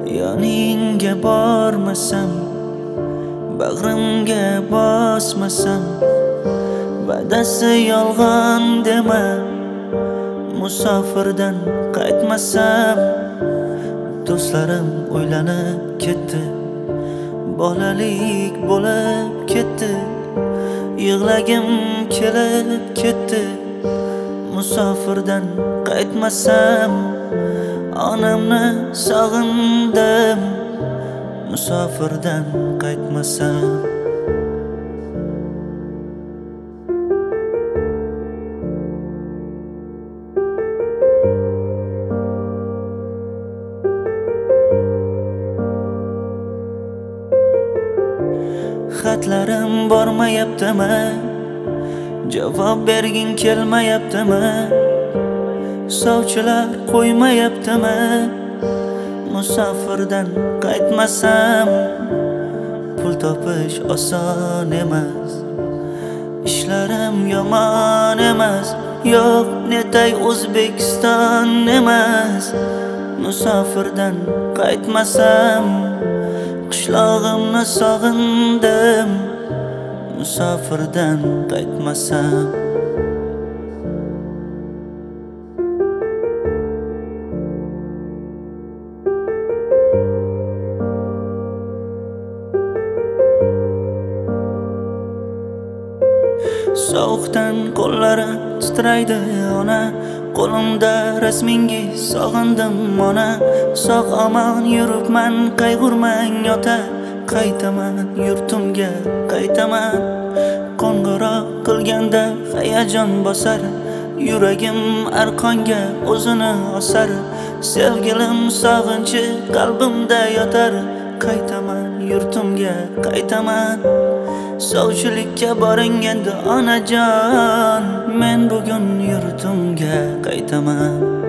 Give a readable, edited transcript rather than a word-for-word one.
Yoningga bormasam, bag'rimga bosmasam, va'dasi yolg'on dema. Musofirdan qaytmasam, do'stlarim o'ylanib ketdi, bolalik bo'lib ketdi, yig'lagim kelib ketdi. Musofirdan qaytmasam, onamni sog'indim. Musofirdan qaytmasam. Xatlarim bormayaptimi? Javob berging kelmayaptimi? Sovchilar qo'ymayaptimi? Musofirdan qaytmasam, pul topish oson emas, ishlarim yomon emas. Yo'q, netay O'zbekiston emas. Musofirdan qaytmasam, qishlog'imni sog'indim. Musofirdan qaytmasam. Sovuqdan qo'llarim titraydi ona, qo'limda rasmingiz sog'indim ona. Sog' omon yuribman, qayg'urmang ota, qaytaman yurtimga qaytaman. Qo'ng'iroq qilganda hayajon bosar, yuragim arqonga o'zini osar. Sevgilim sog'inchi qalbimda yotar, qaytaman yurtimga qaytaman. Sovchilikka boring endi onajon, men bugun yurtimga qaytaman.